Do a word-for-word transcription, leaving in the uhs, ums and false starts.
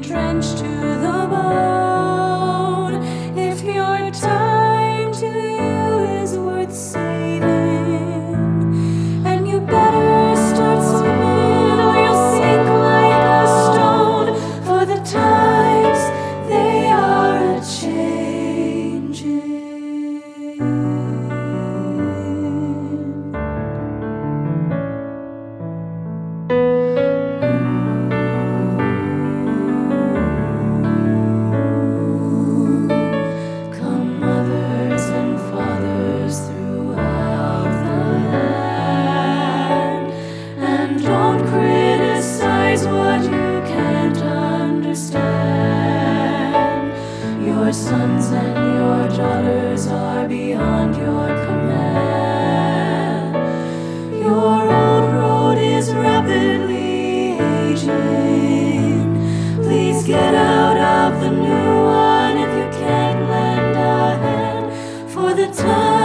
drenched to the bone. If your time to you is worth saving, and you better start swimming or you'll sink like a stone, for the times they are a-changing. Don't criticize what you can't understand. Your sons and your daughters are beyond your command. Your old road is rapidly aging. Please get out of the new one if you can't lend a hand, for the time